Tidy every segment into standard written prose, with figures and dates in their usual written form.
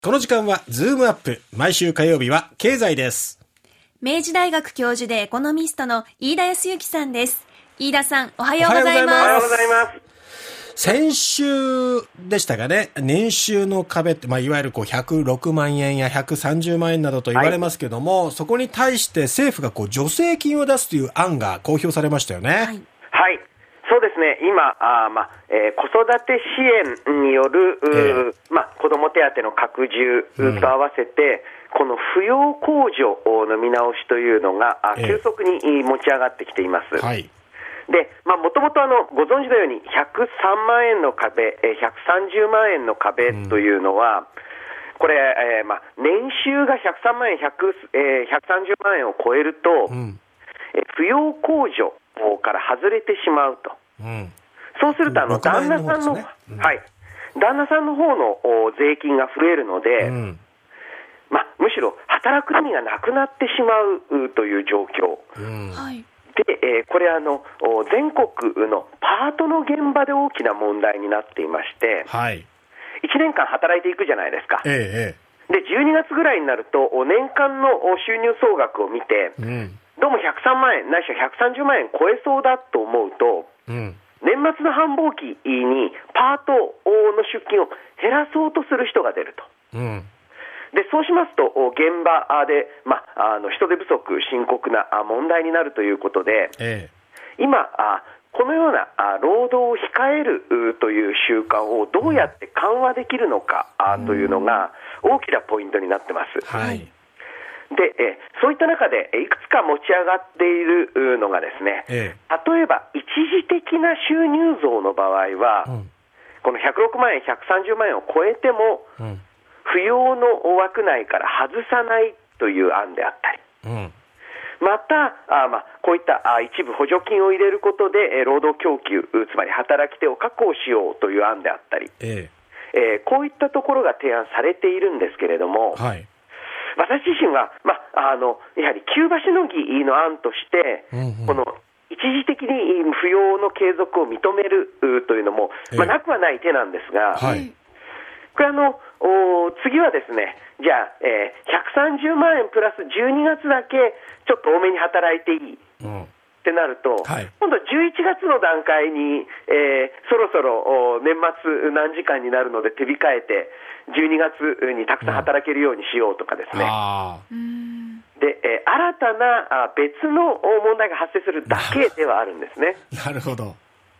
この時間はズームアップ。毎週火曜日は経済です。 明治大学教授でエコノミストの飯田康之さんです。飯田さん、おはようございます。 おはようございます。 先週でしたかね、年収の壁って、いわゆる106万円や130万円などと言われますけども、そこに対して政府が助成金を出すという案が公表されましたよね。 はい。そうですね。今、子育て支援による、子ども手当の拡充と合わせて、この扶養控除の見直しというのが、急速に持ち上がってきています。はい。で、もともとご存知のように103万円の壁、130万円の壁というのは、これ、年収が103万円、130万円を超えると、扶養控除から外れてしまうと。そうすると旦那さんの、旦那さんの方の税金が増えるので、むしろ働く意味がなくなってしまうという状況。で、これ全国のパートの現場で大きな問題になっていまして、1年間働いていくじゃないですか。で、12月ぐらいになると年間の収入総額を見て、どうも103万円ないしは130万円超えそうだと思うと、年末の繁忙期にパートの出勤を減らそうとする人が出ると。で、そうしますと現場で、人手不足深刻な問題になるということで、今このような労働を控えるという習慣をどうやって緩和できるのかというのが大きなポイントになってます。で、そういった中でいくつか持ち上がっているのがですね、例えば一時的な収入増の場合は、この106万円、130万円を超えても、扶養の枠内から外さないという案であったり、またこういった一部補助金を入れることで労働供給、つまり働き手を確保しようという案であったり、こういったところが提案されているんですけれども、私自身は、やはり急場しのぎの案として、この一時的に扶養の継続を認めるというのも、なくはない手なんですが、これ次はですね、じゃあ、130万円プラス12月だけちょっと多めに働いていいってなると、今度11月の段階に、そろそろ年末何時間になるので手控えて12月にたくさん働けるようにしようとかですね、で、新たな別の問題が発生するだけではあるんですね。 なるほど。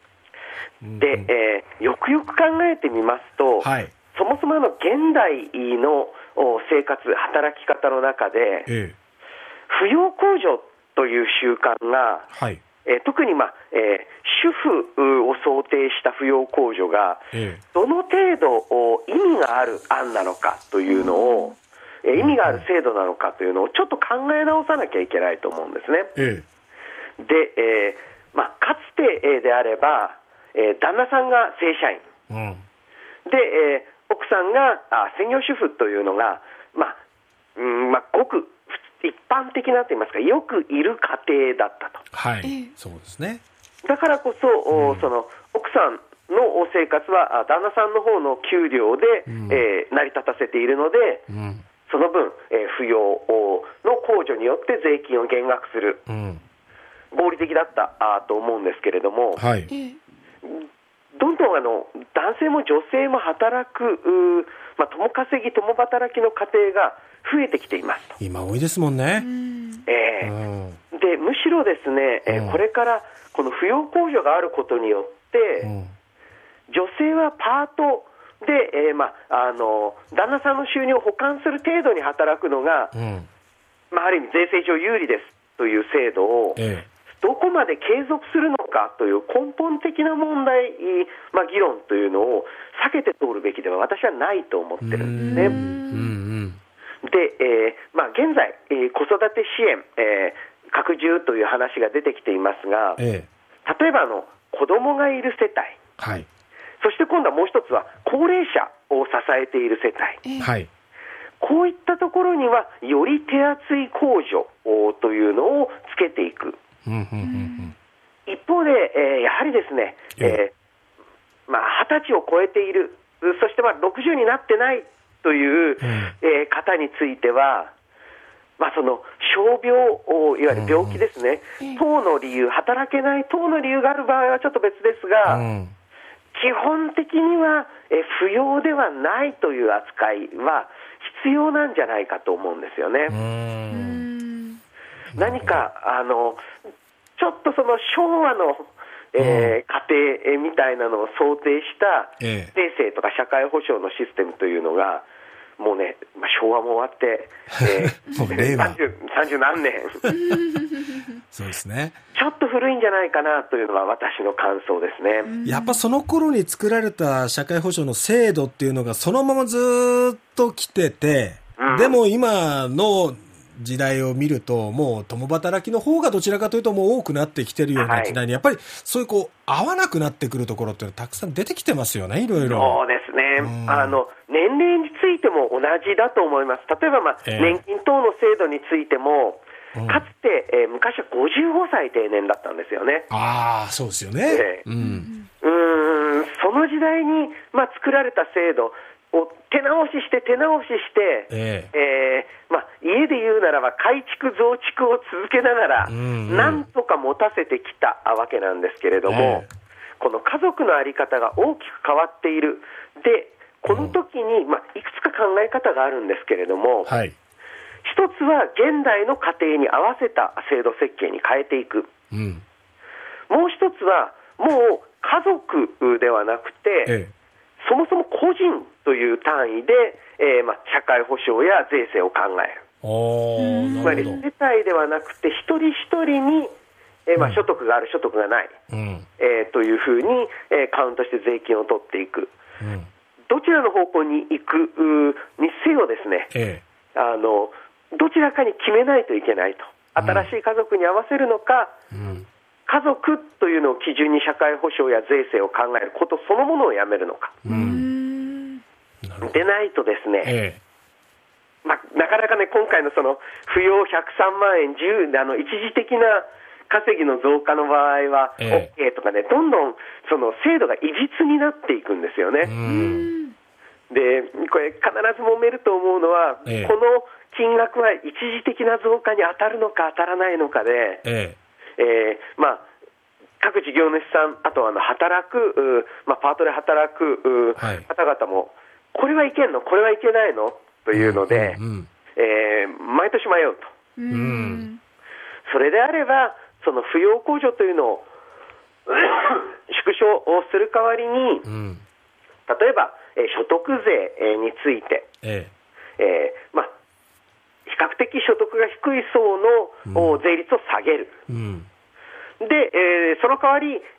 で、よくよく考えてみますと、そもそも現代の生活、働き方の中で、扶養控除という習慣が、特に、主婦を想定した扶養控除が、どの程度意味がある案なのかというのを、意味がある制度なのかというのをちょっと考え直さなきゃいけないと思うんですね。で、かつてであれば、旦那さんが正社員、で、奥さんが専業主婦というのが、ごく一般的なといいますか、よくいる家庭だったと。 そうですね。 だからこそ、その奥さんの生活は旦那さんの方の給料で、成り立たせているので、その分、扶養の控除によって税金を減額する、合理的だったと思うんですけれども、どんどん男性も女性も働く、共稼ぎ共働きの家庭が増えてきていますと。 今多いですもんね。 で、むしろですね、これからこの扶養控除があることによって、女性はパートで、旦那さんの収入を補完する程度に働くのが、ある意味税制上有利ですという制度を、どこまで継続するのかという根本的な問題、議論というのを避けて通るべきでは私はないと思ってるんですね。で、現在、子育て支援、拡充という話が出てきていますが、例えば子供がいる世帯、そして今度はもう一つは高齢者を支えている世帯、こういったところにはより手厚い控除というのをつけていく。一方で、やはりですね、20歳を超えている、そして60になってないという、方については、その傷病、いわゆる病気ですね、等の理由、働けない等の理由がある場合はちょっと別ですが、基本的には不要ではないという扱いは必要なんじゃないかと思うんですよね。何かちょっとその昭和の、家庭みたいなのを想定した税制とか社会保障のシステムというのがもうね、昭和も終わって、 もう令和 30何年そうですね、 ちょっと古いんじゃないかなというのが私の感想ですね。 やっぱその頃に作られた社会保障の制度っていうのがそのままずっと来てて、でも今の時代を見るともう共働きの方がどちらかというともう多くなってきてるような時代に、やっぱりそういう合わなくなってくるところっていうのはたくさん出てきてますよね、いろいろ。 そうですね、年齢についても同じだと思います。例えば、年金等の制度についても、かつて、昔は55歳定年だったんですよね。 そうですよね。 その時代に、作られた制度を手直しして、家で言うならば改築増築を続けながら、なんとか持たせてきたわけなんですけれども、この家族の在り方が大きく変わっている。で、この時に、いくつか考え方があるんですけれども、一つは現代の家庭に合わせた制度設計に変えていく。もう一つは、もう家族ではなくて、そもそも個人という単位で、社会保障や税制を考える。つまり世帯ではなくて一人一人に、所得がある所得がない、というふうに、カウントして税金を取っていく、どちらの方向に行くにせよですね、どちらかに決めないといけないと。新しい家族に合わせるのか、家族というのを基準に社会保障や税制を考えることそのものをやめるのか、でないとですね、なかなかね、今回のその扶養103万円一時的な稼ぎの増加の場合は OK とかね、どんどんその制度がいびつになっていくんですよね。で、これ必ず揉めると思うのは、この金額は一時的な増加に当たるのか当たらないのかで、各事業主さん、あと働く、パートで働く方々も、これはいけんの、これはいけないのというので、毎年迷うと。それであれば、その扶養控除というのを縮小をする代わりに、例えば、所得税について、比較的所得が低い層の税率を下げる。で、その代わり、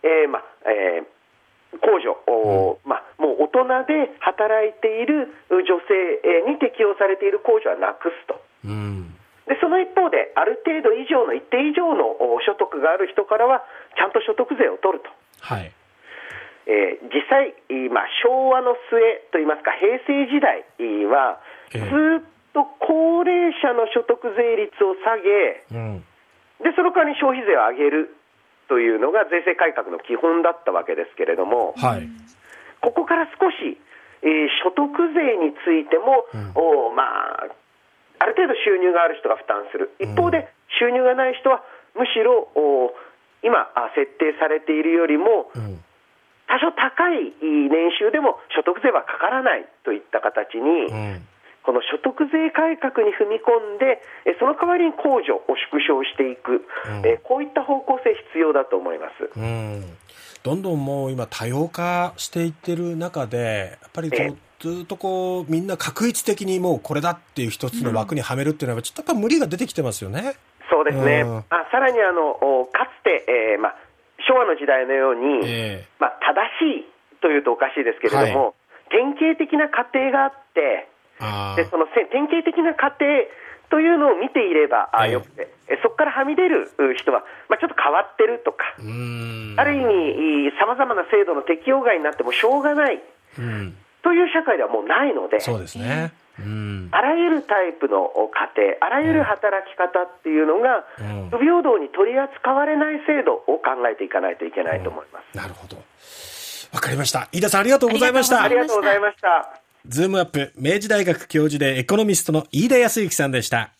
控除、もう大人で働いている女性に適用されている控除はなくすと。で、その一方で、ある程度以上の、一定以上の所得がある人からは、ちゃんと所得税を取ると。実際、昭和の末といいますか、平成時代は、ずっと高齢者の所得税率を下げ、で、その代わりに消費税を上げるというのが税制改革の基本だったわけですけれども、ここから少し、所得税についても、ある程度収入がある人が負担する。一方で収入がない人はむしろ今設定されているよりも多少高い年収でも所得税はかからないといった形に、この所得税改革に踏み込んで、その代わりに控除を縮小していく、こういった方向性必要だと思います。 どんどんもう今多様化していってる中で、やっぱりずっとみんな確一的にもうこれだっていう一つの枠にはめるっていうのはちょっとやっぱ無理が出てきてますよね。 そうですね。さらにかつて、昭和の時代のように、正しいというとおかしいですけれども、典型的な家庭があって、でその典型的な家庭というのを見ていればよくて、そこからはみ出る人は、ちょっと変わってるとか、ある意味さまざまな制度の適用外になってもしょうがないという社会ではもうないので、 そうですね。 あらゆるタイプの家庭、あらゆる働き方っていうのが不平等に取り扱われない制度を考えていかないといけないと思います。 なるほど、わかりました。飯田さん、ありがとうございました。 ありがとうございました。 ズームアップ明治大学教授でエコノミストの飯田康之さんでした。